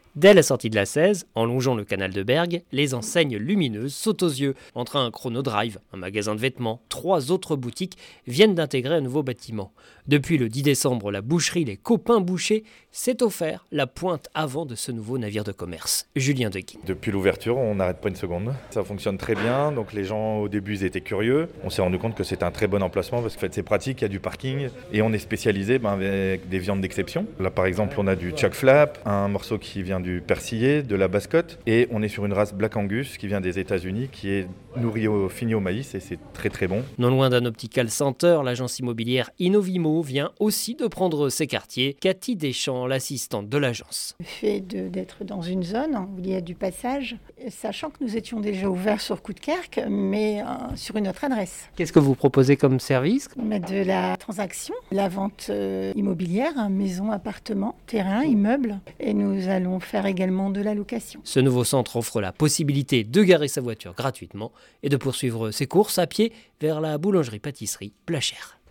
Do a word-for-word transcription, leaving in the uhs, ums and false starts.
Dès la sortie de la seize, en longeant le canal de Bergues, les enseignes lumineuses sautent aux yeux. Entre un Chronodrive, un magasin de vêtements, trois autres boutiques viennent d'intégrer un nouveau bâtiment. Depuis le dix décembre, la boucherie Les Copains Bouchers s'est offert la pointe avant de ce nouveau navire de commerce. Julien Deguin. Depuis l'ouverture, on n'arrête pas une seconde. Ça fonctionne très bien, donc les gens au début ils étaient curieux. On s'est rendu compte que c'était un très bon emplacement parce que en fait, c'est pratique, il y a du parking et on est spécialisé ben, avec des viandes d'exception. Là par exemple, on a du chuck flap, un morceau qui vient du persillé, de la basse-côte, et on est sur une race Black Angus qui vient des États-Unis, qui est nourrie au fini au maïs et c'est très très bon. Non loin d'un optical center, l'agence immobilière Innovimo vient aussi de prendre ses quartiers. Cathy Deschamps, l'assistante de l'agence. Le fait de, d'être dans une zone où il y a du passage, sachant que nous étions déjà ouverts sur Coudekerque, mais euh, sur une autre adresse. Qu'est-ce que vous proposez comme service ? On a de la transaction, la vente euh, immobilière, hein, maison, appartement, terrain, immeuble, et nous allons faire également de la location. Ce nouveau centre offre la possibilité de garer sa voiture gratuitement et de poursuivre ses courses à pied vers la boulangerie-pâtisserie Plachère.